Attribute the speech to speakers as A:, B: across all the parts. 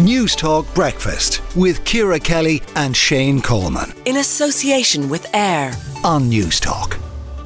A: News Talk Breakfast with Ciara Kelly and Shane Coleman.
B: In association with AIR
A: On News Talk.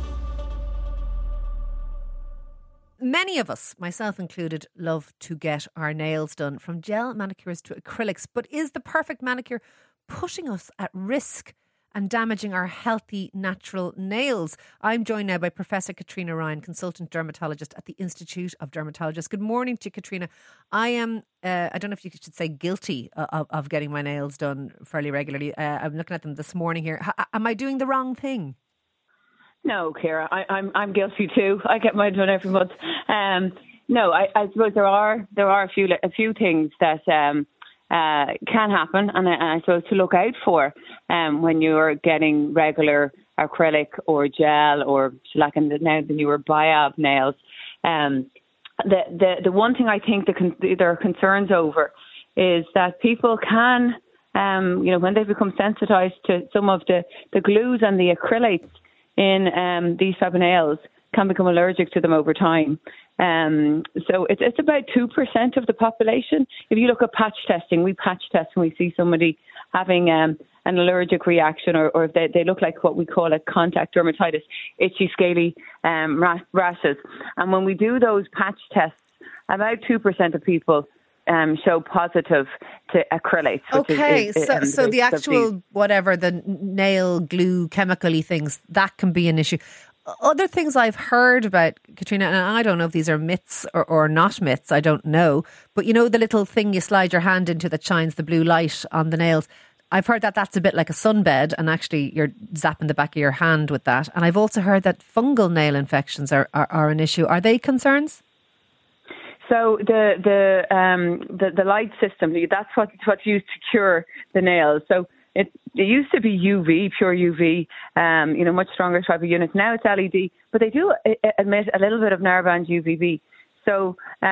C: Many of us, myself included, love to get our nails done, from gel manicures to acrylics. But is the perfect manicure putting us at risk and damaging our healthy, natural nails? I'm joined now by Professor Katrina Ryan, consultant dermatologist at the Institute of Dermatologists. Good morning to you, Katrina. I am, I don't know if you should say guilty of getting my nails done fairly regularly. I'm looking at them this morning here. Am I doing the wrong thing?
D: No, Ciara, I'm guilty too. I get mine done every month. No, I suppose there are a few things that can happen, and I suppose to look out for when you're getting regular acrylic or gel or shellac, and now the newer Biab nails. The one thing I think there are concerns over is that people can, when they become sensitized to some of the glues and the acrylates in these type of nails, can become allergic to them over time. So it's about 2% of the population. If you look at patch testing, we patch test when we see somebody having an allergic reaction, or if they look like what we call a contact dermatitis, itchy, scaly rashes. And when we do those patch tests, about 2% of people show positive to acrylates.
C: Okay, so the actual, whatever, the nail glue, chemical-y things, that can be an issue. Other things I've heard about, Katrina, and I don't know if these are myths or not myths, I don't know, but you know the little thing you slide your hand into that shines the blue light on the nails? I've heard that that's a bit like a sunbed, and actually you're zapping the back of your hand with that. And I've also heard that fungal nail infections are an issue. Are they concerns?
D: So the light system, that's what's used to cure the nails. So it used to be UV, pure UV, much stronger type of units. Now it's LED, but they do emit a little bit of narrowband UVB. So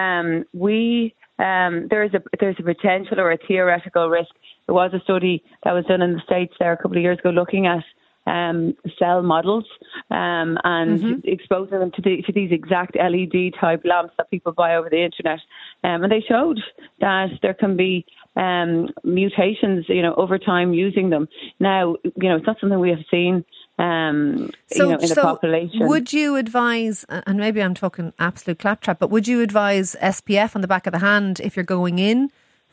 D: there's a potential or a theoretical risk. There was a study that was done in the States there a couple of years ago looking at cell models and exposing them to these exact LED type lamps that people buy over the internet, and they showed that there can be mutations, over time using them. Now, it's not something we have seen, in the population.
C: Would you advise, and maybe I'm talking absolute claptrap, but would you advise SPF on the back of the hand if you're going in?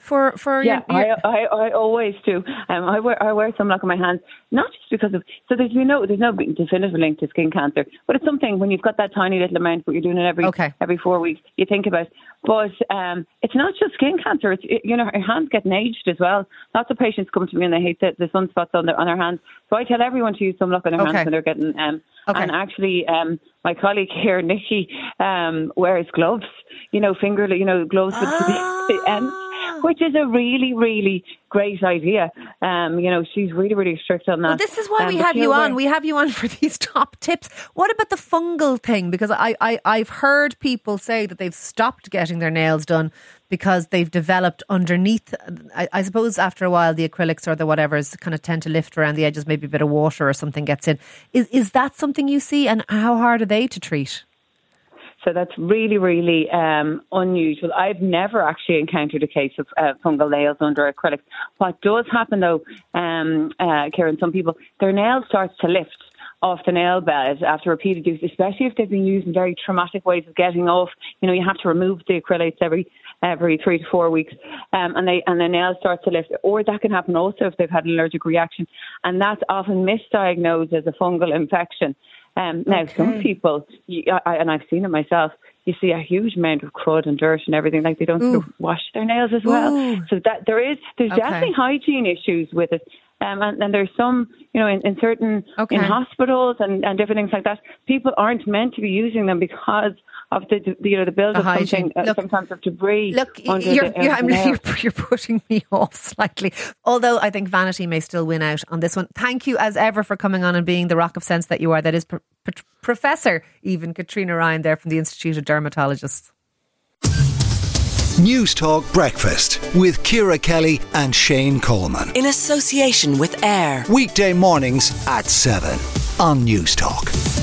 C: I always do. I wear sunblock on my hands, not just because of, so there's no definitive link to skin cancer, but it's something when you've got that tiny little amount, but you're doing it every 4 weeks, you think about. But it's not just skin cancer. It's your hands getting aged as well. Lots of patients come to me and they hate the sunspots on their hands. So I tell everyone to use sunblock on their hands when they're getting. And actually, my colleague here, Nikki, wears gloves. Gloves with the ends, which is a really, really great idea. She's really, really strict on that. Well, this is why we have you on. We have you on for these top tips. What about the fungal thing? Because I've heard people say that they've stopped getting their nails done because they've developed underneath. I suppose after a while, the acrylics or the whatevers kind of tend to lift around the edges. Maybe a bit of water or something gets in. Is that something you see? And how hard are they to treat?
D: So that's really, really unusual. I've never actually encountered a case of fungal nails under acrylics. What does happen though, Karen, some people, their nail starts to lift off the nail bed after repeated use, especially if they've been using very traumatic ways of getting off. You have to remove the acrylates every 3 to 4 weeks, and the nail starts to lift. Or that can happen also if they've had an allergic reaction, and that's often misdiagnosed as a fungal infection. Now, some people, and I've seen it myself, you see a huge amount of crud and dirt and everything, like they don't sort of wash their nails as well. Ooh. So that there's definitely hygiene issues with it. And there's some, in certain, in hospitals and different things like that, people aren't meant to be using them because of the build of something, sometimes of debris.
C: Look, you're putting me off slightly. Although I think vanity may still win out on this one. Thank you as ever for coming on and being the rock of sense that you are. That is Professor even Katrina Ryan there from the Institute of Dermatologists.
A: News Talk Breakfast with Ciara Kelly and Shane Coleman.
B: In association with AIR.
A: Weekday mornings at 7 on News Talk.